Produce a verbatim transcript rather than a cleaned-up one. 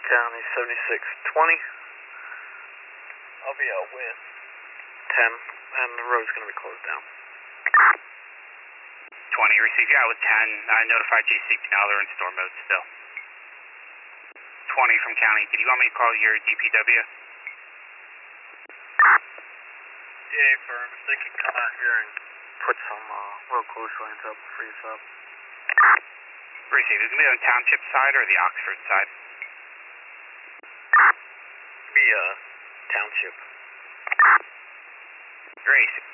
County seventy-six twenty. I'll be out with ten, and the road's going to be closed down. twenty, receive you out with ten. I notified J C P now, they're in storm mode still. twenty from County, did you want me to call your D P W? Yeah, firm, if they can come out here and put some uh, road closure lanes up, free us up. Receive, is it going to be on the township side or the Oxford side? Be uh, township. Great.